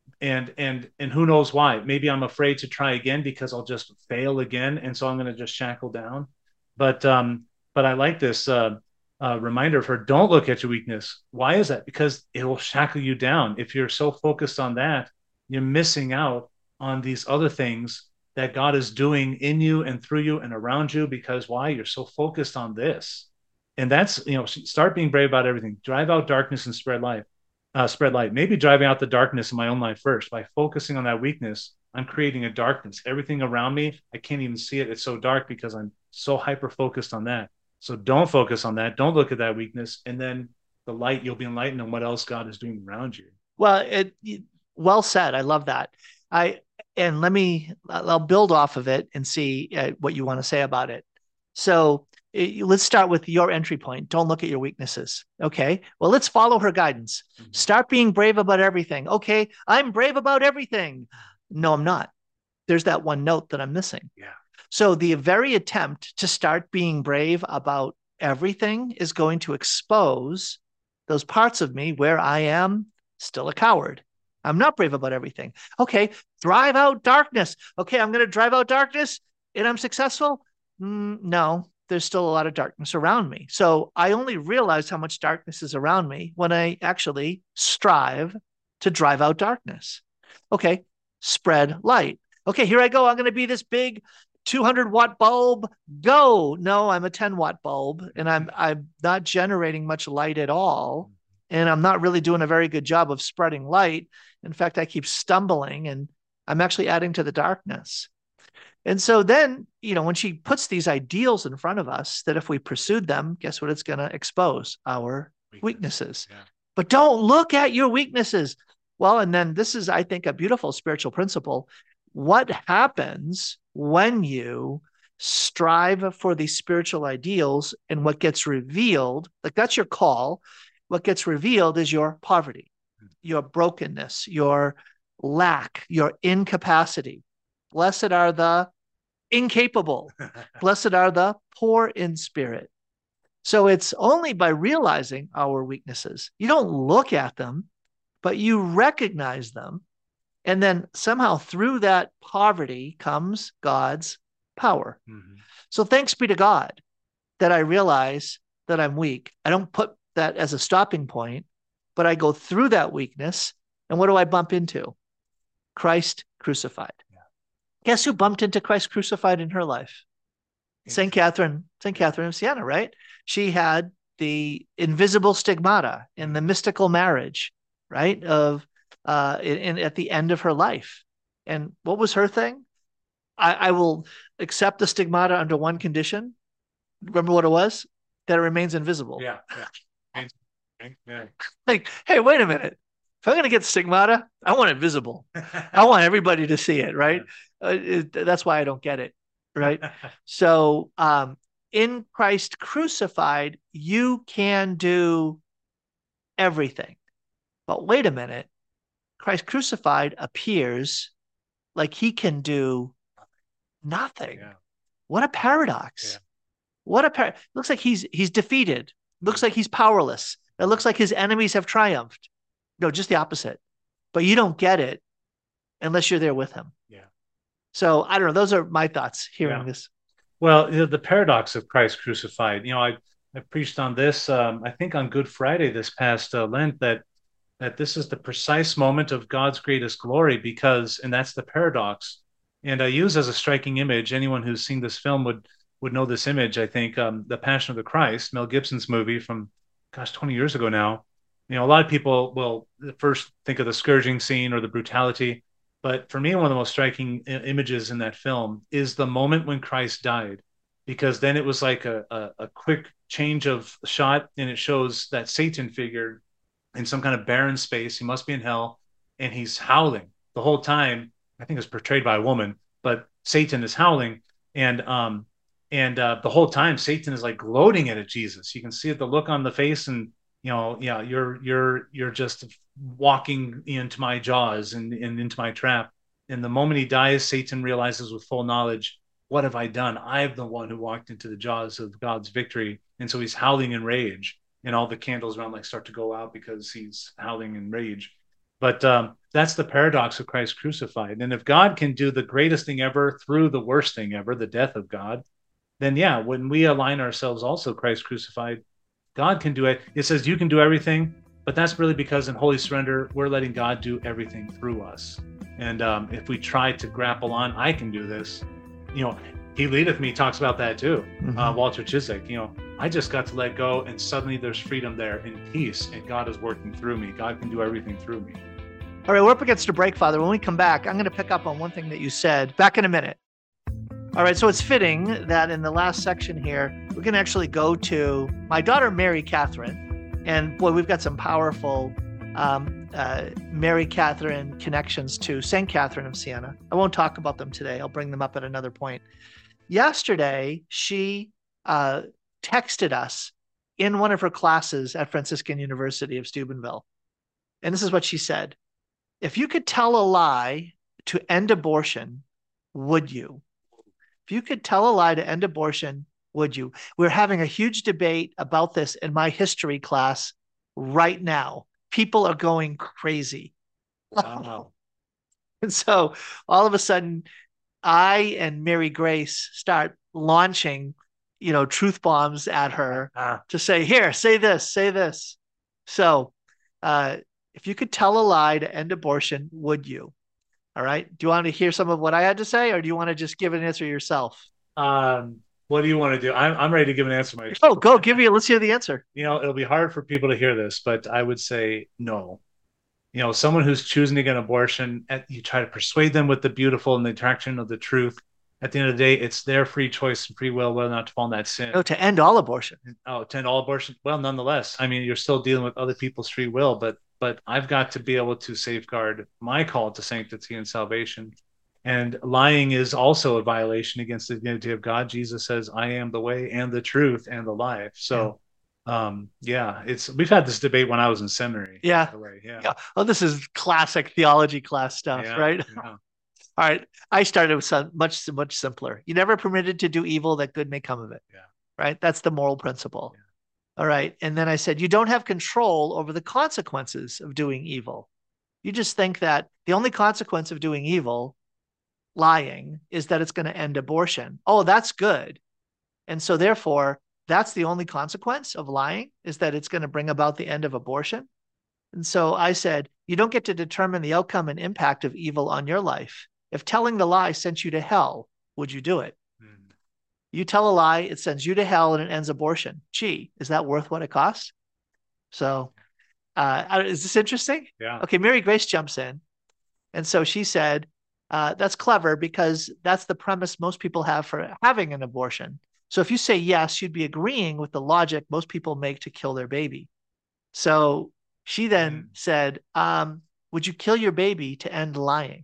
And who knows why? Maybe I'm afraid to try again because I'll just fail again. And so I'm going to just shackle down. But I like this reminder of her, don't look at your weakness. Why is that? Because it will shackle you down. If you're so focused on that, you're missing out on these other things that God is doing in you and through you and around you. Because why? You're so focused on this. And that's, start being brave about everything. Drive out darkness and spread light. Maybe driving out the darkness in my own life first. By focusing on that weakness, I'm creating a darkness. Everything around me, I can't even see it. It's so dark because I'm so hyper focused on that. So don't focus on that. Don't look at that weakness. And then the light, you'll be enlightened on what else God is doing around you. Well, well said. I love that. I'll build off of it and see what you want to say about it. So let's start with your entry point. Don't look at your weaknesses. Okay. Well, let's follow her guidance. Mm-hmm. Start being brave about everything. Okay. I'm brave about everything. No, I'm not. There's that one note that I'm missing. Yeah. So the very attempt to start being brave about everything is going to expose those parts of me where I am still a coward. I'm not brave about everything. Okay. Drive out darkness. Okay. I'm going to drive out darkness and I'm successful. No, there's still a lot of darkness around me. So I only realize how much darkness is around me when I actually strive to drive out darkness. Okay, spread light. Okay, here I go. I'm going to be this big 200-watt bulb. Go. No, I'm a 10-watt bulb, and I'm not generating much light at all, and I'm not really doing a very good job of spreading light. In fact, I keep stumbling, and I'm actually adding to the darkness. And so then, when she puts these ideals in front of us, that if we pursued them, guess what it's going to expose? Our weaknesses. Yeah. But don't look at your weaknesses. Well, and then this is, I think, a beautiful spiritual principle. What happens when you strive for these spiritual ideals, and what gets revealed, like that's your call, what gets revealed is your poverty, your brokenness, your lack, your incapacity. Blessed are the incapable. Blessed are the poor in spirit. So it's only by realizing our weaknesses. You don't look at them, but you recognize them. And then somehow through that poverty comes God's power. Mm-hmm. So thanks be to God that I realize that I'm weak. I don't put that as a stopping point, but I go through that weakness. And what do I bump into? Christ crucified. Yeah. Guess who bumped into Christ crucified in her life? St. Catherine of Siena, right? She had the invisible stigmata in the mystical marriage, right? Of at the end of her life. And what was her thing? I will accept the stigmata under one condition. Remember what it was? That it remains invisible. Yeah. Like, hey, wait a minute. If I'm going to get stigmata, I want it visible. I want everybody to see it, right? That's why I don't get it, right? So in Christ crucified, you can do everything. But wait a minute. Christ crucified appears like he can do nothing. Yeah. What a paradox. Yeah. What a looks like he's defeated. Looks like he's powerless. It looks like his enemies have triumphed. No, just the opposite. But you don't get it unless you're there with him. Yeah. So I don't know. Those are my thoughts hearing this. Well, the paradox of Christ crucified. I preached on this, I think on Good Friday this past Lent, that this is the precise moment of God's greatest glory and that's the paradox. And I use as a striking image, anyone who's seen this film would know this image, I think, The Passion of the Christ, Mel Gibson's movie from, 20 years ago now. A lot of people will first think of the scourging scene or the brutality. But for me, one of the most striking images in that film is the moment when Christ died, because then it was like a quick change of shot, and it shows that Satan figure in some kind of barren space. He must be in hell, and he's howling the whole time. I think it's portrayed by a woman, but Satan is howling, and the whole time Satan is like gloating at Jesus. You can see the look on the face, and you're just walking into my jaws and into my trap. And the moment he dies, Satan realizes with full knowledge, what have I done? I'm the one who walked into the jaws of God's victory. And so he's howling in rage, and all the candles around start to go out because he's howling in rage. But that's the paradox of Christ crucified. And if God can do the greatest thing ever through the worst thing ever, the death of God, then when we align ourselves also Christ crucified, God can do it. It says you can do everything, but that's really because in holy surrender, we're letting God do everything through us. And if we try to grapple on, I can do this, He Leadeth Me talks about that too. Mm-hmm. Walter Chiswick, I just got to let go, and suddenly there's freedom there and peace, and God is working through me. God can do everything through me. All right, we're up against a break, Father. When we come back, I'm going to pick up on one thing that you said. Back in a minute. All right, so it's fitting that in the last section here, we're going to actually go to my daughter, Mary Catherine. And boy, we've got some powerful Mary Catherine connections to St. Catherine of Siena. I won't talk about them today. I'll bring them up at another point. Yesterday, she texted us in one of her classes at Franciscan University of Steubenville. And this is what she said. If you could tell a lie to end abortion, would you? If you could tell a lie to end abortion, would you? We're having a huge debate about this in my history class right now. People are going crazy. Wow. And so all of a sudden, I and Mary Grace start launching, truth bombs at her to say, here, say this, say this. So if you could tell a lie to end abortion, would you? All right. Do you want to hear some of what I had to say, or do you want to just give an answer yourself? What do you want to do? I'm ready to give an answer myself. Oh, go let's hear the answer. It'll be hard for people to hear this, but I would say no. Someone who's choosing to get an abortion, you try to persuade them with the beautiful and the attraction of the truth. At the end of the day, it's their free choice and free will whether or not to fall in that sin. No, to end all abortion. Oh, to end all abortion. Well, nonetheless, you're still dealing with other people's free will, but I've got to be able to safeguard my call to sanctity and salvation. And lying is also a violation against the divinity of God. Jesus says, I am the way and the truth and the life. So, we've had this debate when I was in seminary. Yeah. Oh, this is classic theology class stuff, right? Yeah. All right. I started with much simpler. You never permitted to do evil that good may come of it. Yeah. Right. That's the moral principle. Yeah. All right. And then I said, you don't have control over the consequences of doing evil. You just think that the only consequence of doing evil, lying, is that it's going to end abortion. Oh, that's good. And so therefore, that's the only consequence of lying, is that it's going to bring about the end of abortion. And so I said, you don't get to determine the outcome and impact of evil on your life. If telling the lie sent you to hell, would you do it? You tell a lie, it sends you to hell and it ends abortion. Gee, is that worth what it costs? So is this interesting? Yeah. Okay, Mary Grace jumps in. And so she said, that's clever because that's the premise most people have for having an abortion. So if you say yes, you'd be agreeing with the logic most people make to kill their baby. So she then said, would you kill your baby to end lying?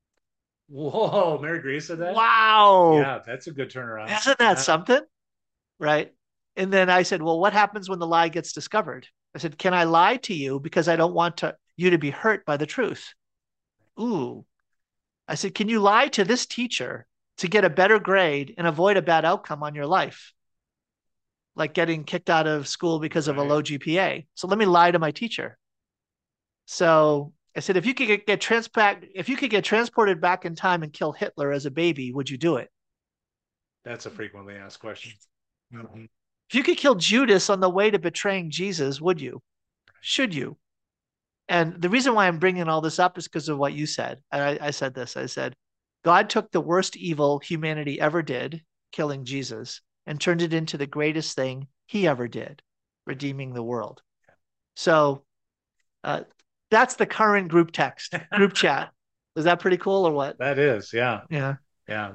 Whoa, Mary Grace said that? Wow. Yeah, that's a good turnaround. Isn't that something? Right. And then I said, well, what happens when the lie gets discovered? I said, can I lie to you because I don't want you to be hurt by the truth? Ooh. I said, can you lie to this teacher to get a better grade and avoid a bad outcome on your life? Like getting kicked out of school because of a low GPA. So let me lie to my teacher. So I said, if you could get transported back in time and kill Hitler as a baby, would you do it? That's a frequently asked question. Mm-hmm. If you could kill Judas on the way to betraying Jesus, would you? Should you? And the reason why I'm bringing all this up is because of what you said. And I said this. I said, God took the worst evil humanity ever did, killing Jesus, and turned it into the greatest thing he ever did, redeeming the world. So that's the current group chat. Is that pretty cool or what? That is, yeah. Yeah. Yeah,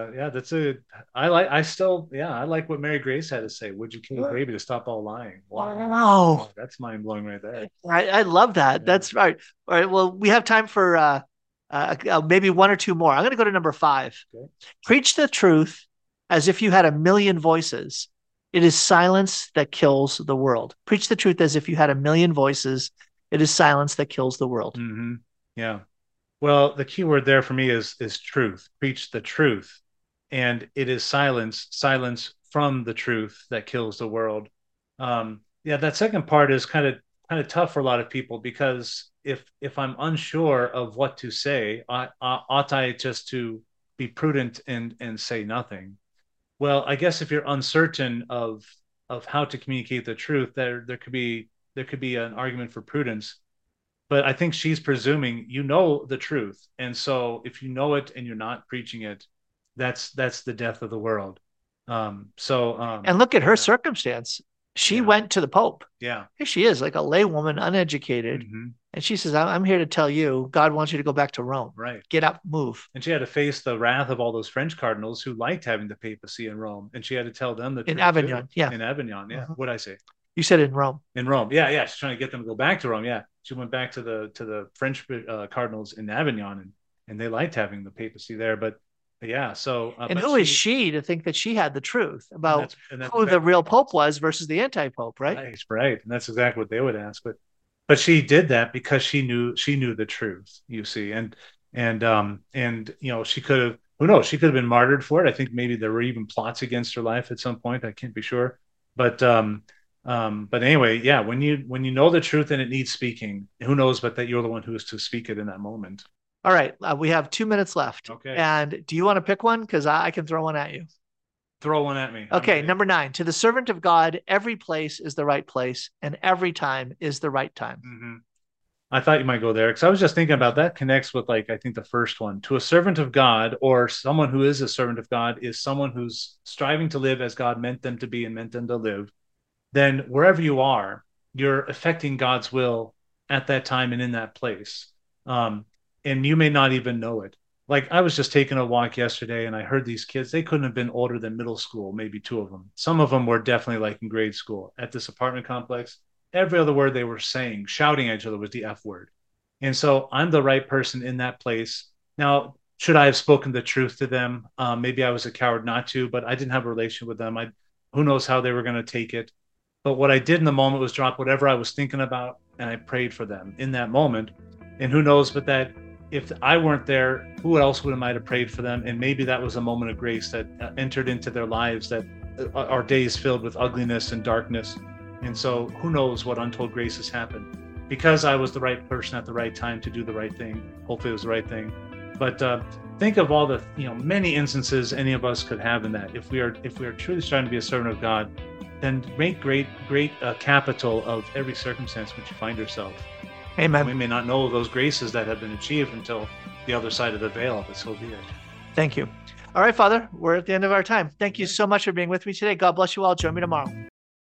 I like what Mary Grace had to say. Would you kill a baby to stop all lying? Wow. That's mind blowing right there. I love that. Yeah. That's right. All right. Well, we have time for maybe one or two more. I'm going to go to number 5. Okay. Preach the truth as if you had a million voices. It is silence that kills the world. Preach the truth as if you had a million voices. It is silence that kills the world. Mm-hmm. Yeah. Well, the key word there for me is truth. Preach the truth. And it is silence from the truth that kills the world. That second part is kind of tough for a lot of people, because if I'm unsure of what to say, ought I just to be prudent and say nothing? Well, I guess if you're uncertain of how to communicate the truth, there could be an argument for prudence. But I think she's presuming you know the truth. And so if you know it and you're not preaching it, that's the death of the world. And look at her circumstance. She went to the Pope. Yeah. Here she is, like a laywoman, uneducated. Mm-hmm. And she says, I'm here to tell you, God wants you to go back to Rome. Right. Get up, move. And she had to face the wrath of all those French cardinals who liked having the papacy in Rome. And she had to tell them the truth. In Avignon, yeah. In Avignon, yeah. Uh-huh. What'd I say? You said in Rome. In Rome, yeah. She's trying to get them to go back to Rome, yeah. She went back to the French cardinals in Avignon, and they liked having the papacy there. But yeah, so and who is she to think that she had the truth about who the real Pope was versus the anti-Pope, right? Right, and that's exactly what they would ask. But she did that because she knew the truth. You see, and she could have. Who knows? She could have been martyred for it. I think maybe there were even plots against her life at some point. I can't be sure, but anyway, yeah, when you know the truth and it needs speaking, who knows but that you're the one who is to speak it in that moment. All right, we have 2 minutes left. Okay. And do you want to pick one? Because I can throw one at you. Throw one at me. Okay, number 9. To the servant of God, every place is the right place, and every time is the right time. Mm-hmm. I thought you might go there, because I was just thinking about that connects with, I think the first one. To a servant of God, or someone who is a servant of God, is someone who's striving to live as God meant them to be and meant them to live. Then wherever you are, you're affecting God's will at that time and in that place. And you may not even know it. Like, I was just taking a walk yesterday and I heard these kids, they couldn't have been older than middle school, maybe 2 of them. Some of them were definitely in grade school at this apartment complex. Every other word they were saying, shouting at each other, was the F word. And so I'm the right person in that place. Now, should I have spoken the truth to them? Maybe I was a coward not to, but I didn't have a relation with them. Who knows how they were going to take it. But what I did in the moment was drop whatever I was thinking about, and I prayed for them in that moment. And who knows but that if I weren't there, who else would might have prayed for them? And maybe that was a moment of grace that entered into their lives, that our days filled with ugliness and darkness. And so who knows what untold grace has happened because I was the right person at the right time to do the right thing. Hopefully it was the right thing. But think of all the many instances any of us could have in that. If we are truly striving to be a servant of God, then make great capital of every circumstance which you find yourself. Amen. We may not know those graces that have been achieved until the other side of the veil, but so be it. Thank you. All right, Father, we're at the end of our time. Thank you so much for being with me today. God bless you all. Join me tomorrow.